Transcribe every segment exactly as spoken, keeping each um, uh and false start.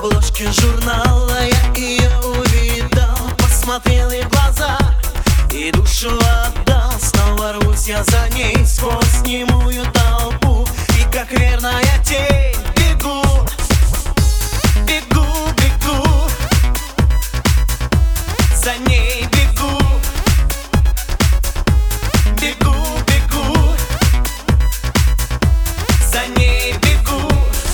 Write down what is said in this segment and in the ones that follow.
обложки журнала я ее увидел, посмотрел ей в глаза и душу отдал. Снова рвусь я за ней сквозь немую толпу, и как верная тень бегу, бегу, бегу, за ней бегу, бегу, бегу, за ней бегу.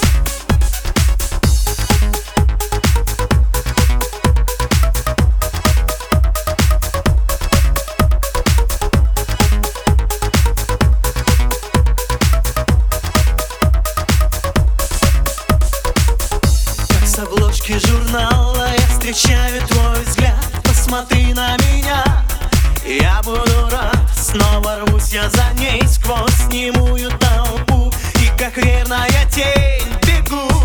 С обложки журнала я встречаю твой взгляд. Посмотри на меня, я буду рад. Снова рвусь я за ней сквозь немую толпу, и как верная тень бегу,